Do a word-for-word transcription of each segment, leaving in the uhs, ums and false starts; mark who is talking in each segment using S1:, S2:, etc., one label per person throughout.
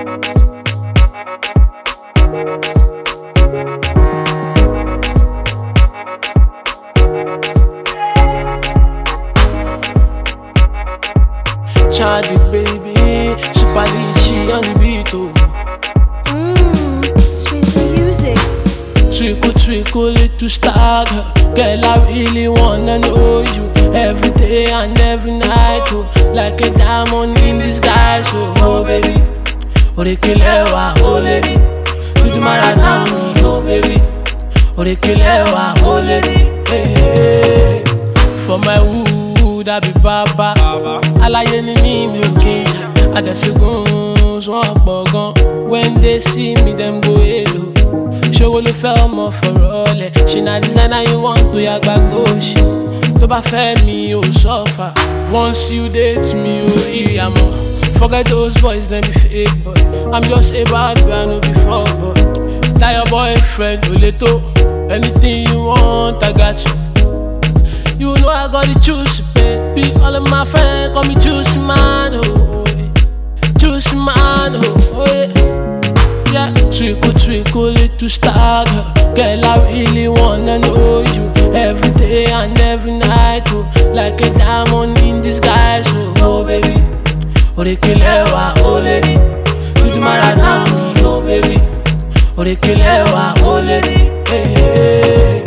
S1: Charlie baby, super lychee on the beat oh.
S2: Mmm, sweet music.
S1: Twinkle twinkle little star girl, girl I really wanna know you every day and every night oh. Like a diamond in disguise oh, oh baby. Orekelewa oh lady, tuju mara down oh baby. Orekelewa oh lady, hey, hey. For my wood I be baba, alaye ni mi mi o kinja. Adesegun swan pọ̀ gan, when they see me them go hello. Ṣòwò ló fẹ́ ọmọ fọ̀rọ̀ ọlẹ̀, ṣe na designer you want to ya gbàgbó ṣe. Tó bá fẹ́ mi ò suffer, once you date me ò rí àmọ́. Forget those boys, them be fake boy. I'm just a bad boy, I no be fuck boy. Tell your boyfriend, Oleto, anything you want, I got you. You know I got the juice, baby. All of my friends call me juicy man, oh yeah. Juicy man, oh yeah. Yeah, twinkle twinkle little star girl, girl I really wanna know you every day and every night, oh. Like a diamond in disguise, oh, oh baby. Orekelewa oh lady, tuju mara down oh baby. Orekelewa oh lady, hey, hey.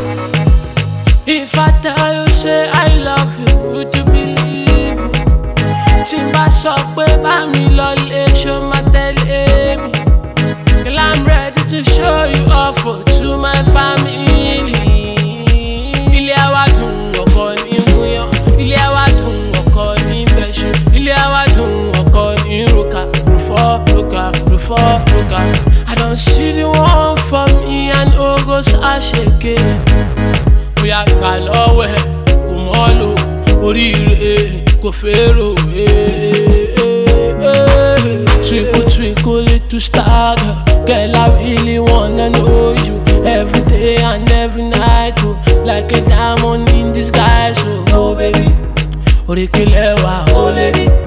S1: If I tell you say I love you, would you believe me? Timba sọ pé bá mi lọlé, ṣó ma tẹ̀lé mi? Girl, I'm ready to show you off to my family. Ilé wa dùn ọkọ ní gúnyán, ilé wa dùn ọkọ ní bẹ́ṣu, ilé wa dùn ọkọ ní roka, rufọ roka, rufọ roka. I don't see the one for me and Ogos Asheke. Bóyá gbà lọ́wọ́ ẹ̀ kò mọ́ lò, oríire kò fèrò. Twinkle twinkle little star girl, girl I really wanna know you every day and every night oh. Like a diamond in disguise oh, oh baby. Orekelewa oh lady.